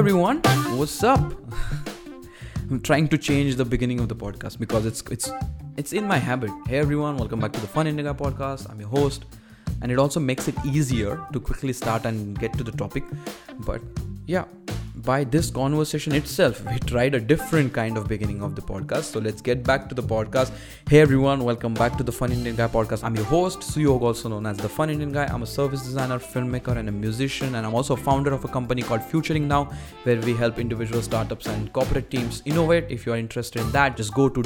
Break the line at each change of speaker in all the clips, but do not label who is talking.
everyone, what's up? I'm trying to change the beginning of the podcast because it's in my habit. Hey everyone, welcome back to the Fun Indian Guy podcast. I'm your host, and it also makes it easier to quickly start and get to the topic. But yeah, by this conversation itself, we tried a different kind of beginning of the podcast. So let's get back to the podcast. Hey everyone, welcome back to the Fun Indian Guy podcast. I'm your host, Suyog, also known as the Fun Indian Guy. I'm a service designer, filmmaker, and a musician, and I'm also a founder of a company called Futuring Now, where we help individual startups and corporate teams innovate. If you're interested in that, just go to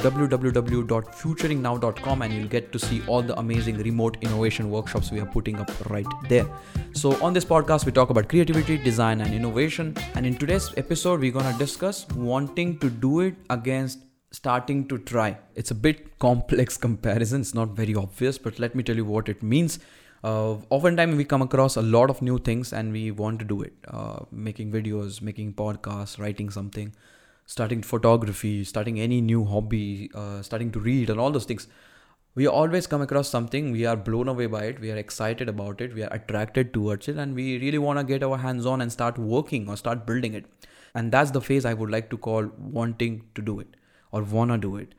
www.futuringnow.com and you'll get to see all the amazing remote innovation workshops we are putting up right there. So on this podcast, we talk about creativity, design, and innovation. And in today's episode, we're gonna discuss wanting to do it against starting to try. It's a bit complex comparison. It's not very obvious, but let me tell you what it means. Oftentimes we come across a lot of new things and we want to do it. Making videos, making podcasts, writing something, starting photography, starting any new hobby, starting to read, and all those things. We always come across something, we are blown away by it, we are excited about it, we are attracted towards it, and we really want to get our hands on and start working or start building it. And that's the phase I would like to call wanting to do it or wanna do it.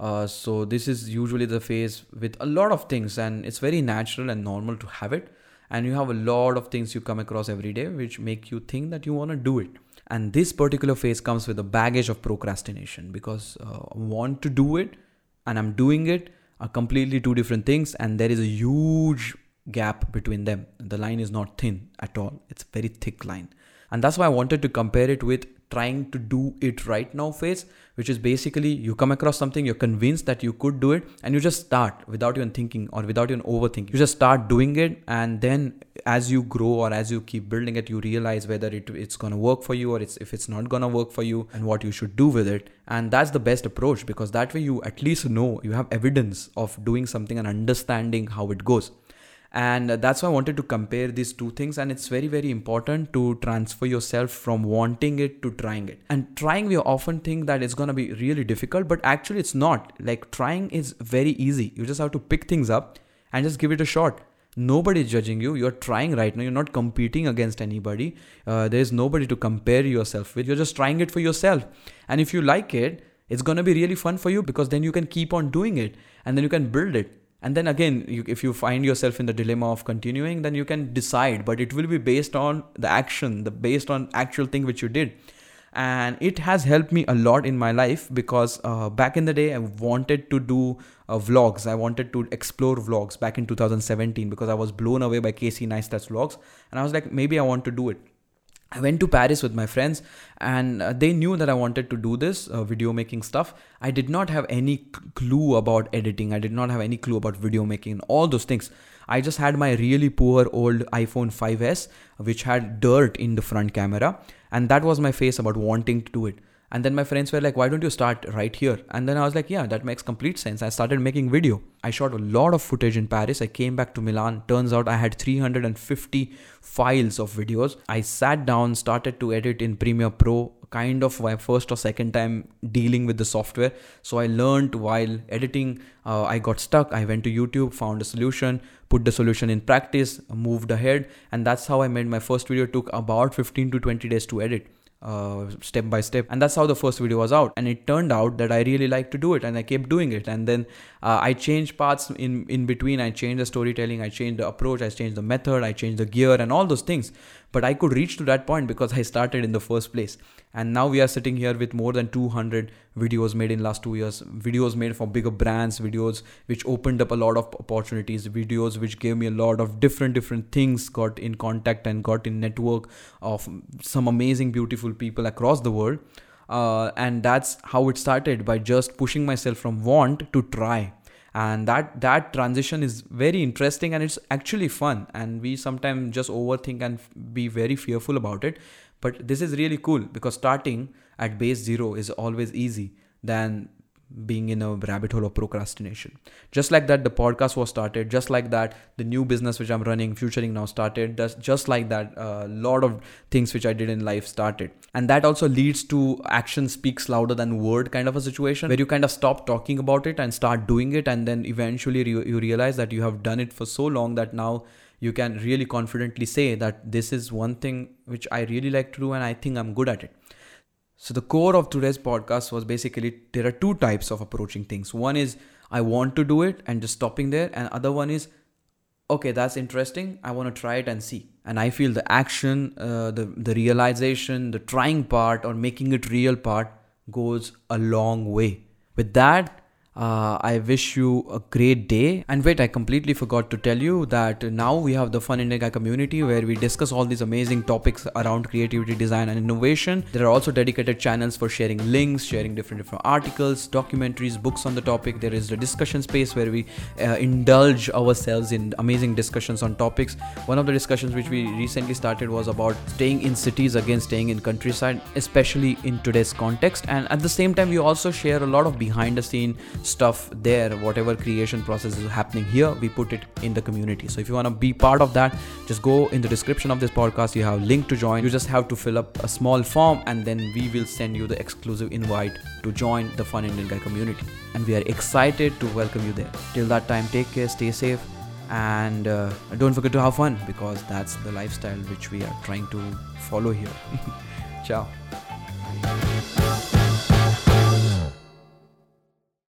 So this is usually the phase with a lot of things, and it's very natural and normal to have it. And you have a lot of things you come across every day which make you think that you want to do it. And this particular phase comes with a baggage of procrastination because I want to do it and I'm doing it are completely two different things, and there is a huge gap between them. The line is not thin at all. It's a very thick line. And that's why I wanted to compare it with trying to do it right now phase, which is basically you come across something, you're convinced that you could do it, and you just start without even thinking or without even overthinking. You just start doing it, and then as you grow or as you keep building it, you realize whether it's going to work for you or if it's not going to work for you and what you should do with it. And that's the best approach, because that way you at least know, you have evidence of doing something and understanding how it goes. And that's why I wanted to compare these two things. And it's very, very important to transfer yourself from wanting it to trying it. And trying, we often think that it's going to be really difficult, but actually it's not. Like, trying is very easy. You just have to pick things up and just give it a shot. Nobody is judging you. You're trying right now. You're not competing against anybody. There's nobody to compare yourself with. You're just trying it for yourself. And if you like it, it's going to be really fun for you, because then you can keep on doing it and then you can build it. And then again, if you find yourself in the dilemma of continuing, then you can decide, but it will be based on the action, based on actual thing which you did. And it has helped me a lot in my life, because back in the day, I wanted to do vlogs. I wanted to explore vlogs back in 2017, because I was blown away by Casey Neistat's vlogs. And I was like, maybe I want to do it. I went to Paris with my friends, and they knew that I wanted to do this video making stuff. I did not have any clue about editing. I did not have any clue about video making and all those things. I just had my really poor old iPhone 5S, which had dirt in the front camera. And that was my face about wanting to do it. And then my friends were like, why don't you start right here? And then I was like, yeah, that makes complete sense. I started making video. I shot a lot of footage in Paris. I came back to Milan. Turns out I had 350 files of videos. I sat down, started to edit in Premiere Pro, kind of my first or second time dealing with the software. So I learned while editing. I got stuck. I went to YouTube, found a solution, put the solution in practice, moved ahead. And that's how I made my first video. It took about 15 to 20 days to edit. Step by step, and that's how the first video was out. And it turned out that I really liked to do it, and I kept doing it. And then I changed parts in between. I changed the storytelling, I changed the approach, I changed the method, I changed the gear and all those things. But I could reach to that point because I started in the first place. And now we are sitting here with more than 200 videos made in last 2 years, videos made for bigger brands, videos which opened up a lot of opportunities, videos which gave me a lot of different things, got in contact and got in network of some amazing, beautiful people across the world. And that's how it started, by just pushing myself from want to try. And that transition is very interesting, and it's actually fun. And we sometimes just overthink and be very fearful about it. But this is really cool, because starting at base zero is always easy than being in a rabbit hole of procrastination. Just like that, the podcast was started. Just like that, the new business which I'm running, Futuring Now, started. Just like that, a lot of things which I did in life started. And that also leads to action speaks louder than word kind of a situation, where you kind of stop talking about it and start doing it. And then eventually you realize that you have done it for so long that now you can really confidently say that this is one thing which I really like to do and I think I'm good at it. So the core of today's podcast was basically there are two types of approaching things. One is I want to do it and just stopping there, and other one is okay, that's interesting, I want to try it and see. And I feel the action, the realization, the trying part or making it real part goes a long way. With that, I wish you a great day. And wait, I completely forgot to tell you that now we have the Fun Indian Guy community where we discuss all these amazing topics around creativity, design and innovation. There are also dedicated channels for sharing links, sharing different articles, documentaries, books on the topic. There is a discussion space where we indulge ourselves in amazing discussions on topics. One of the discussions which we recently started was about staying in cities against staying in countryside, especially in today's context. And at the same time, we also share a lot of behind the scene stuff there. Whatever creation process is happening here, we put it in the community. So if you want to be part of that, just go in the description of this podcast. You have a link to join. You just have to fill up a small form and then we will send you the exclusive invite to join the Fun Indian Guy community. And we are excited to welcome you there. Till that time, take care, stay safe, and don't forget to have fun, because that's the lifestyle which we are trying to follow here. Ciao.